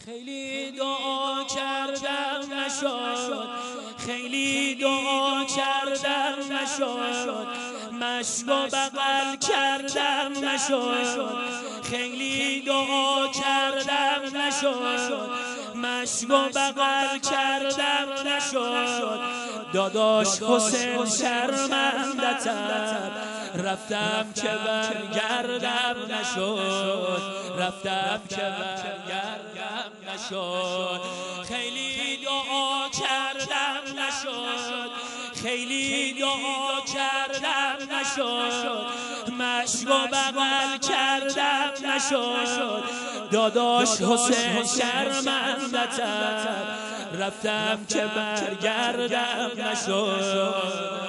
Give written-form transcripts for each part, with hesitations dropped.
خیلی دعا کردم نشد، خیلی دعا کردم نشد، مشک و بغل کردم نشد، خیلی دعا کردم نشد، مشک و بغل کردم نشد. داداش حسین شرمندتم، رفتم که برگردم نشد، رفتم که برگردم نشد. خیلی دعا کردم نشد، خیلی دعا کردم نشد، مشک و بغل کردم نشد. داداش حسین شرمندتم، رفتم که برگردم نشد.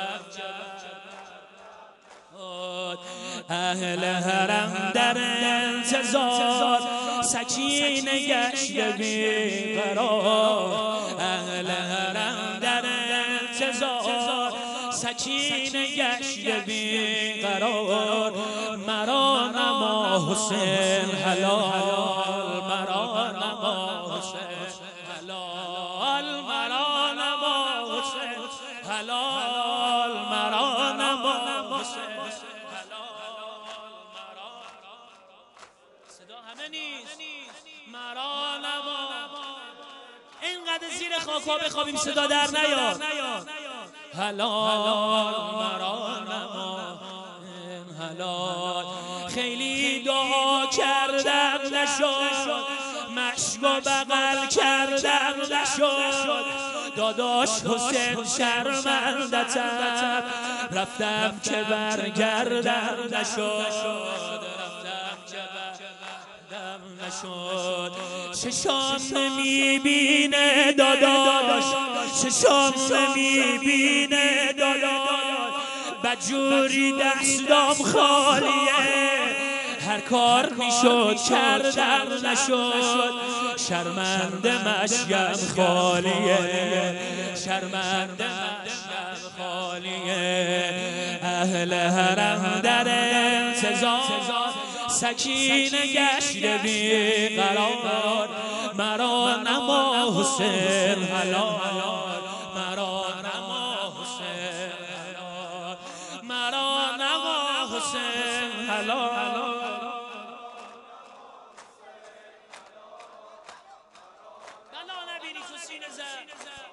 اهل حرم در انتظار، سکینه گشت بیقرار. اهل حرم در انتظار، سکینه گشت بیقرار. مرا نما حسین حلال، مرا نما حسین حلال، مرا نما حسین حلال، مرا نما حسین مرا نما. اینقدر زیر خاکا بخوابیم صدا در نیاد. حلال مرا نما حلال. خیلی دعا کردم نشد، مشک و بغل کردم نشد. داداش حسین شرمندتم، رفتم که برگردم نشد، نشد. چشام نمیبینه داداش، چشام نمیبینه داداش، بدجوری دستام خالیه، هر کار میشد کردم نشد. شرمنده مشکم خالیه، شرمنده مشکم خالیه. اهل حرم در انتظار، سکینه گشت بیقرار. مرا نما حسین حلال، مرا نما حسین حلال، مرا نما حسین حلال. بلا نبینی تو سینه زد.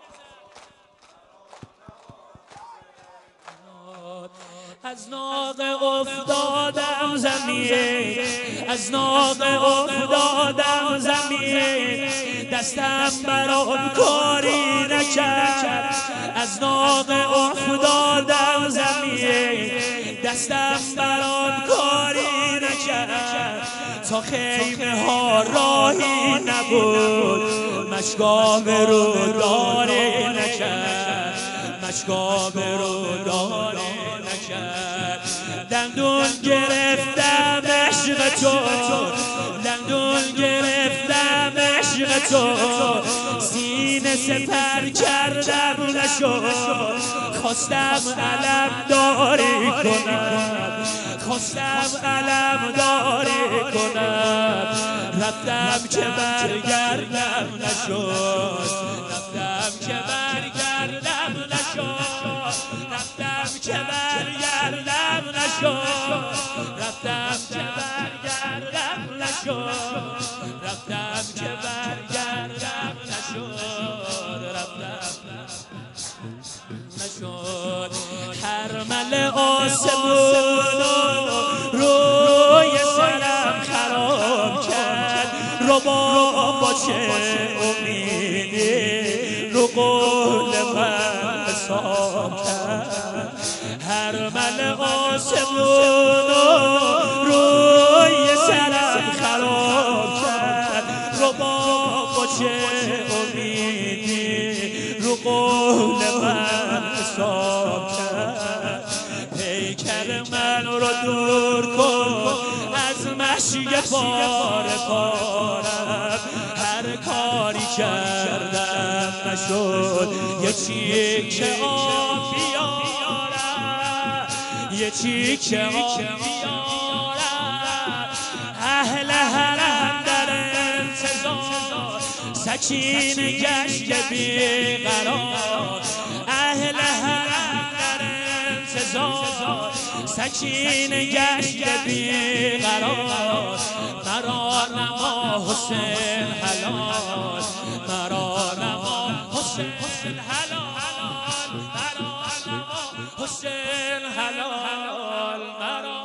از ناق افتادم زمین، از ناق افتادم زمین، دستم برام کاری نکرد. از ناق افتادم زمین، دستم برام کاری نکرد. تا خیمه ها راهی نبود، مشکاب رو داری نکرد، مشکاب رو داری نکرد. دندون گرفتم عشق تو، دندون گرفتم عشق تو، سینه سپر کردم نشد. خواستم علم داری کنم، خواستم علم داری کنم، رفتم که برگردم نشد، رفتم که برگردم نشد، رفتم که برگردم نشد، رفتم که برگردم نشد، رفتم که برگردم نشد، رفتم نشد. حرمل آسمون روی سرم خراب کرد، رباب با چه امیدی رو قول من حساب کرد. حرمل آسمون روی سرم خراب کرد، رباب با چه امیدی رو قول من حساب کرد. پیکر من رو دور کن از مشی پاره پارم، هر کاری کردم نشد. یه چیک آب بیارم، یه چیک آب بیارم. اهل حرم در انتظار، سکینه گشت بیقرار اهل حرم در انتظار سکینه گشت بیقرار مرا نما حسین حلال مرا نما حسین حلال مرا نما حسین حلال مرا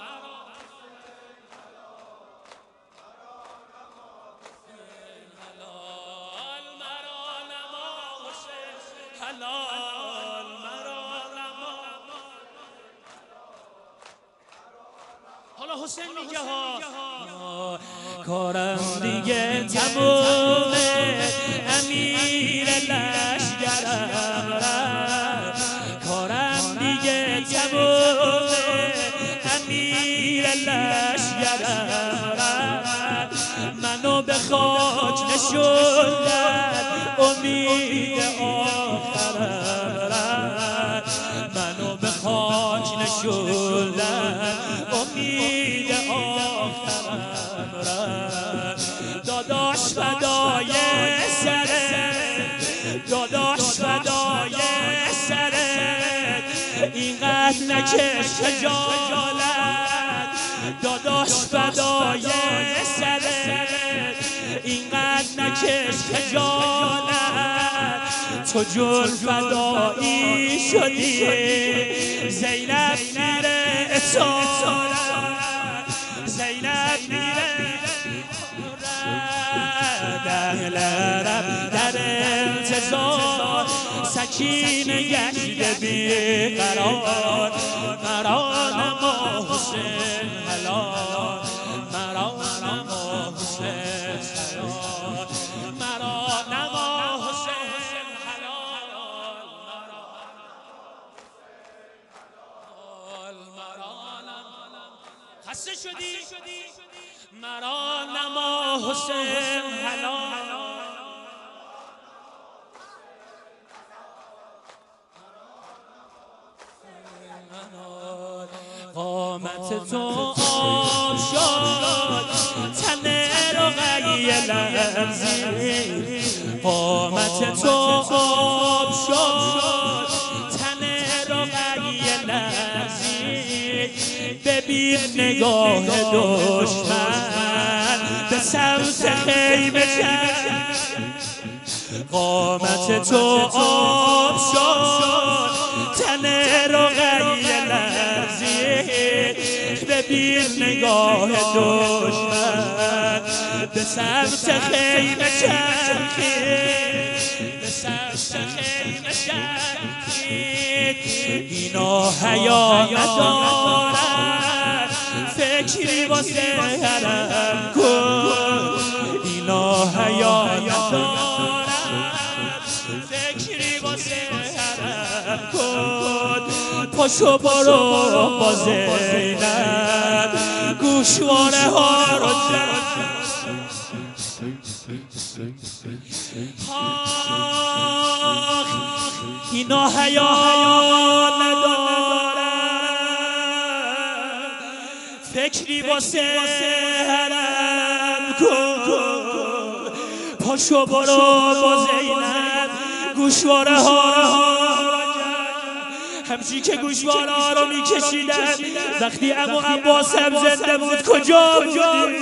حلال مرا نما. حالا حسین میگه ها کارم دیگه تمومه امیر لشگرم رفت کارم دیگه تمومه امیر لشگرم رفت منو به خاک نشوندن امید آخرم رفت منو به خاک نشوندن امید آخرم رفت داداش فدای سرت داداش فدای سرت اینقدر نکش خجالت داداش فدای سرت اینقدر نکش خجالت تو جل فدایی شدی زینب میره اصالت زینب میره دهلرم در انتظار سکینه گشت بیقرار مرا نما حسین حلال مرا نما حسین حلال مرا نما حسین حلال مرا نما خسته شدی مرا نما حسین حلال قامت تو آب شد تن رقیه لرزید قامت تو آب شد تن رقیه لرزید ببین نگاه دشمن به سمت خیمه کرد قامت تو آب شد تن رقیه لرزید ببین نگاه دشمن به سمت خیمه چرخید به سمت خیمه چرخید اینا حیا ندارن فکری واسه حرم کن اینا حیا ندارن فکری واسه حرم کن پاشو برو با زینب گوشواره ها رو اینا حیا ندارن فکری واسه حرم کن پاشو برو با زینب گوشواره ها همچی که گوشواره ها رو میکشیدن وقتی عمو عباس هم زنده بود کجا بودی؟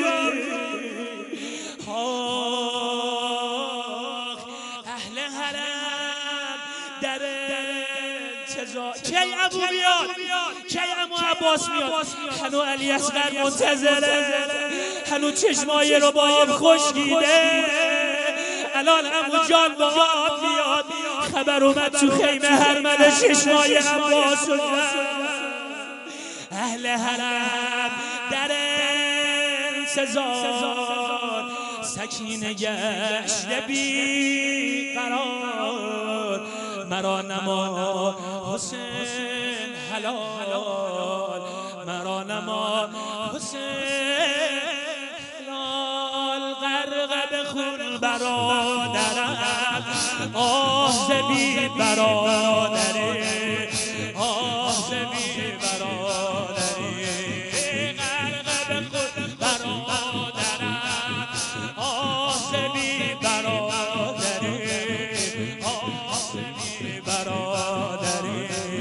اهل حرم در انتظار کی عمو بیاد کی عمو عباس میاد هنو علی اصغر منتظره هنو چشمای رو با آب خشکیده الان عمو جان با آب بیاد خبر اومد تو خیمه هرمل چشمای عباس اهل حرم در انتظار سکینه گشت بی قرار مرا نما حسین حلال مرا نما حسین حلال غرق به خون برادرم آه بی برادره آه بی برادره غرق به خون برادرم آه بی برادره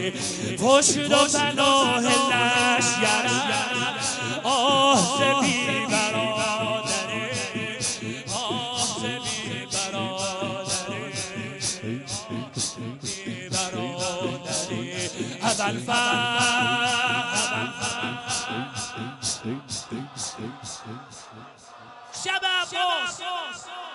پشت و پناه لشگرم آه زبی برادره آه زبی برادره بی برادره شب عباس